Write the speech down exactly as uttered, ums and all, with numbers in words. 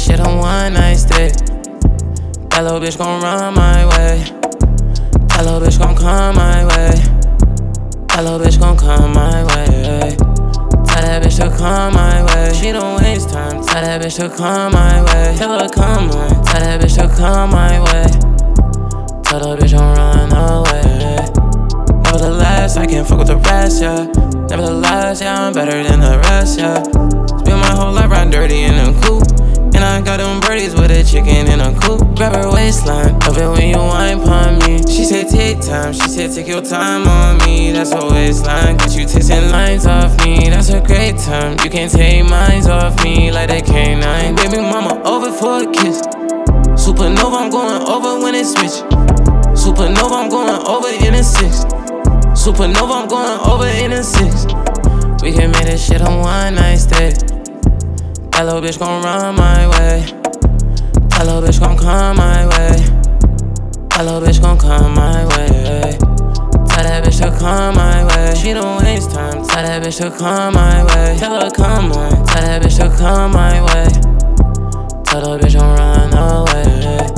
this shit a one night stay. That little bitch gon' run my way. That little bitch gon' come my way. That little bitch gon' come my way. Tell that bitch to come my way. She don't waste time. Tell that bitch to come my way. Tell her come on. Tell that bitch to come my way. Tell the bitch don't run away. Nevertheless, I can't fuck with the rest, yeah. Nevertheless, yeah, I'm better than the rest, yeah. Spend my whole life riding dirty in a coupe. And I got them birdies with a chicken in a coop. Grab her waistline, love it when you wine pon me. She said take time, she said take your time on me. That's her waistline, got you tasting lines off me. That's a great time, you can't take mines off me like that K nine. Baby mama over for a kiss. Supernova, I'm going over when it switch. Supernova, I'm going over in a six. Supernova, I'm going over in a six. We can make this shit a one night stay. That little bitch gon' run my way. That little bitch gon' come my way. That little bitch gon' come my way. Tell that bitch to come my way. She don't waste time. Tell that bitch to come my way. Tell her come on. Tell that bitch to come my way. Tell the bitch don't run away.